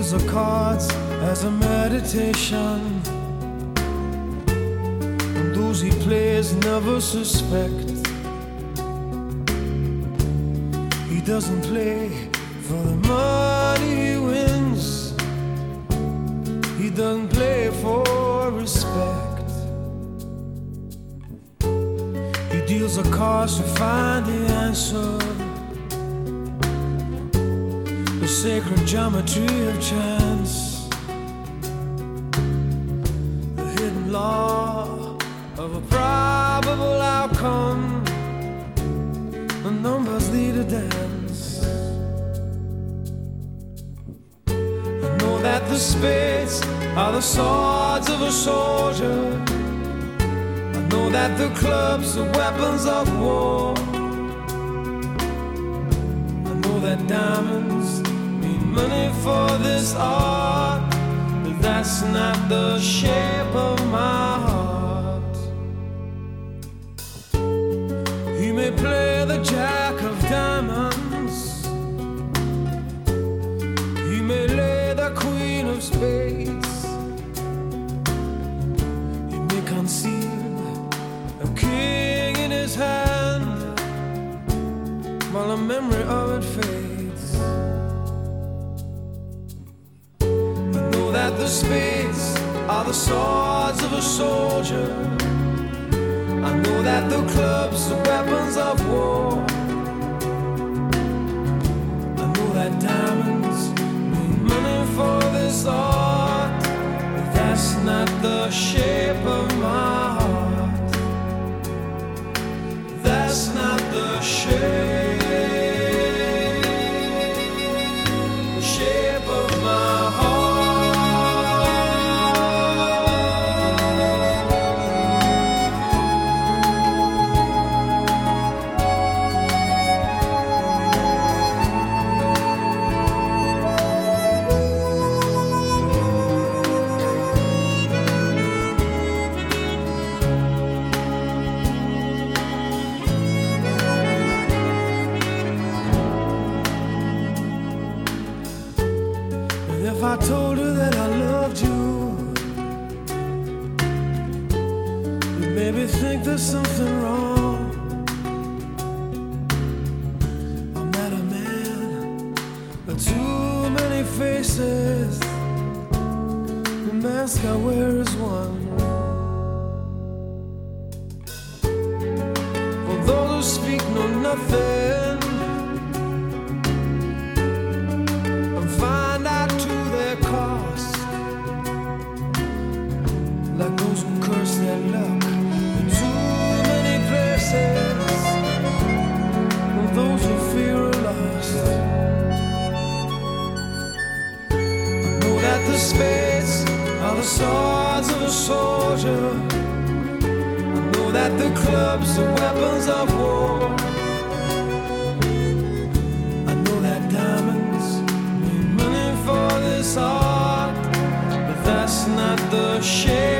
deals the cards as a meditation, and those he plays never suspect. He doesn't play for the money he wins, he doesn't play for respect. He deals the cards to find the answer, the sacred geometry of chance, the hidden law of a probable outcome. The numbers lead a dance. I know that the spades are the swords of a soldier. I know that the clubs are weapons of war. I know that diamonds need money for this art, but that's not the shape of my heart. He may play the jack of diamonds, he may lay the queen of spades, he may conceal a king in his hand while the memory of it fades. I know that the spades are the swords of a soldier. I know that the clubs are weapons of war. I know that diamonds need money for this art, but that's not the shape of my heart. That's not the shape of my heart. If I told her that I loved you, you'd maybe think there's something wrong. I'm not a man with too many faces. The mask I wear is one. For those who speak know nothing and find out to their cost, like those who curse their luck in too many places, and those who fear are lost. I know that the spades are the swords of a soldier. I know that the clubs are weapons of war. I know that diamonds need money for this art, but that's not the shape